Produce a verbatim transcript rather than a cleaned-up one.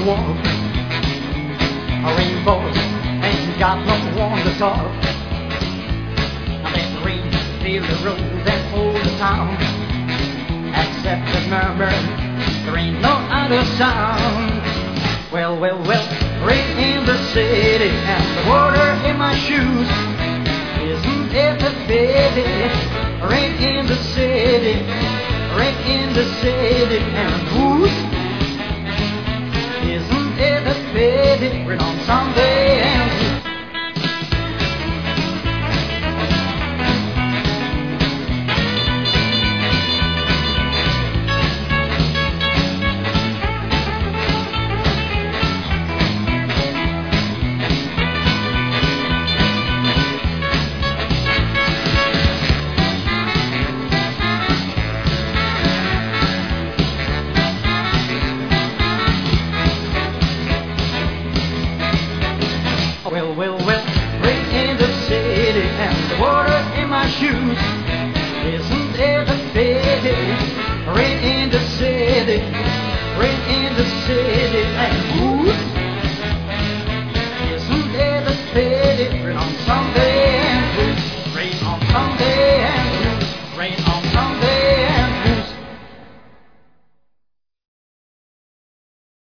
walk. Rainbows ain't got no one to talk. Let the rain clear the road and hold the town. Except the murmur, there ain't no other sound. Well, well, well, rain in the city and the water in my shoes. Isn't it a pity? Rain in the city, rain in the city and who's? Isn't it a pity? Rain on Sunday and well, well, well, rain in the city and the water in my shoes. Isn't it a pity? Rain in the city, rain in the city.